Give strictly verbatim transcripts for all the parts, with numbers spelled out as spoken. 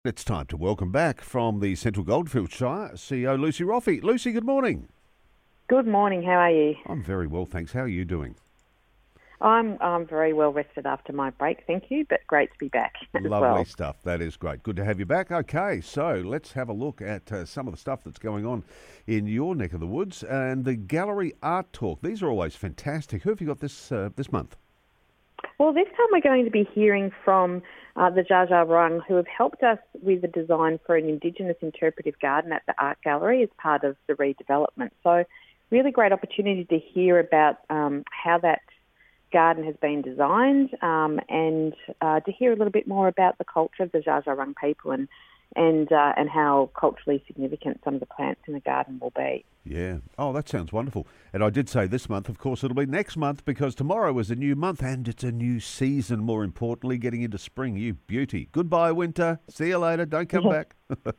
It's time to welcome back from the Central Goldfields Shire, C E O Lucy Roffey. Lucy, good morning. Good morning. How are you? I'm very well, thanks. How are you doing? I'm I'm very well rested after my break, thank you, but great to be back as Lovely well. stuff. That is great. Good to have you back. Okay, so let's have a look at uh, some of the stuff that's going on in your neck of the woods and the Gallery Art Talk. These are always fantastic. Who have you got this uh, this month? Well, this time we're going to be hearing from uh, the Dja Dja Wurrung, who have helped us with the design for an Indigenous interpretive garden at the Art Gallery as part of the redevelopment. So really great opportunity to hear about um, how that garden has been designed um, and uh, to hear a little bit more about the culture of the Dja Dja Wurrung people and and uh, and how culturally significant some of the plants in the garden will be. Yeah. Oh, that sounds wonderful. And I did say this month, of course, it'll be next month because tomorrow is a new month and it's a new season, more importantly, getting into spring. You beauty. Goodbye, winter. See you later. Don't come back.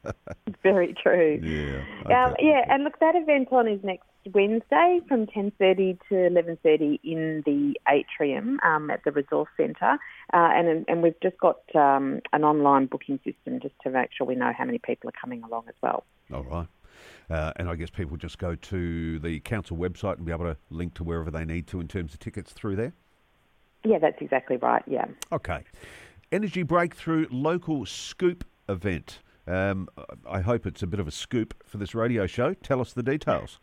Very true. Yeah. Um, Okay. yeah, and look, that event on is next Wednesday from ten thirty to eleven thirty in the atrium um, at the Resource Centre. Uh, and and we've just got um, an online booking system just to make sure we know how many people are coming along as well. All right. Uh, and I guess people just go to the council website and be able to link to wherever they need to in terms of tickets through there? Yeah, that's exactly right, yeah. Okay. Energy Breakthrough Local Scoop event. Um, I hope it's a bit of a scoop for this radio show. Tell us the details.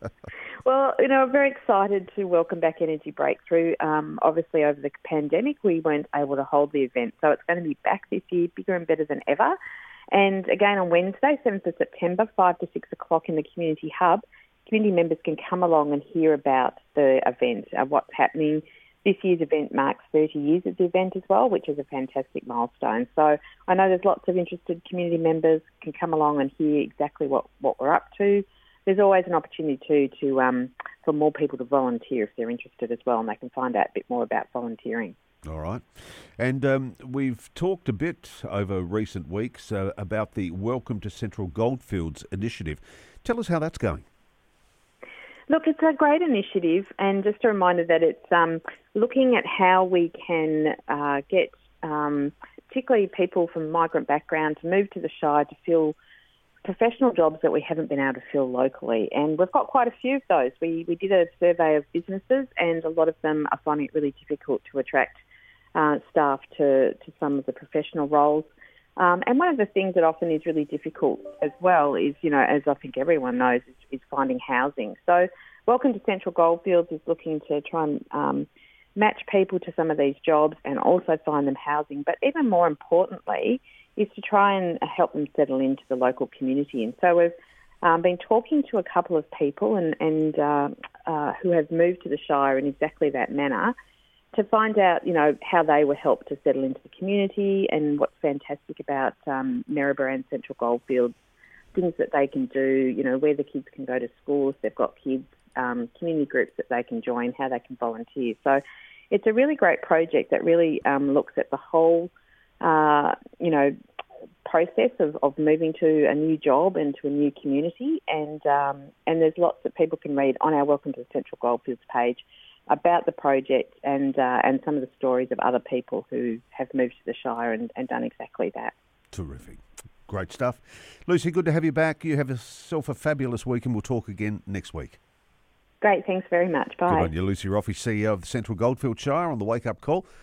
Well, you know, I'm very excited to welcome back Energy Breakthrough. Um, obviously, over the pandemic, we weren't able to hold the event, so it's going to be back this year, bigger and better than ever. And again, on Wednesday, seventh of September, five to six o'clock in the Community Hub, community members can come along and hear about the event, uh, what's happening. This year's event marks thirty years of the event as well, which is a fantastic milestone. So I know there's lots of interested community members can come along and hear exactly what, what we're up to. There's always an opportunity too to um, for more people to volunteer if they're interested as well, and they can find out a bit more about volunteering. All right. And um, we've talked a bit over recent weeks uh, about the Welcome to Central Goldfields initiative. Tell us how that's going. Look, it's a great initiative, and just a reminder that it's um, looking at how we can uh, get um, particularly people from migrant background to move to the Shire to fill professional jobs that we haven't been able to fill locally. And we've got quite a few of those. We, we did a survey of businesses, and a lot of them are finding it really difficult to attract uh, staff to, to some of the professional roles. Um, and one of the things that often is really difficult as well is, you know, as I think everyone knows, is, is finding housing. So Welcome to Central Goldfields is looking to try and um, match people to some of these jobs and also find them housing. But even more importantly is to try and help them settle into the local community. And so we've um, been talking to a couple of people and, and uh, uh, who have moved to the Shire in exactly that manner, to find out, you know, how they were helped to settle into the community and what's fantastic about um, Maryborough and Central Goldfields, things that they can do, you know, where the kids can go to school if they've got kids, um, community groups that they can join, how they can volunteer. So it's a really great project that really um, looks at the whole, uh, you know, process of, of moving to a new job and to a new community. And, um, and there's lots that people can read on our Welcome to the Central Goldfields page about the project and uh, and some of the stories of other people who have moved to the Shire and, and done exactly that. Terrific. Great stuff. Lucy, good to have you back. You have yourself a fabulous week and we'll talk again next week. Great, thanks very much. Bye. Good on you, Lucy Roffey, C E O of the Central Goldfields Shire on the Wake Up Call.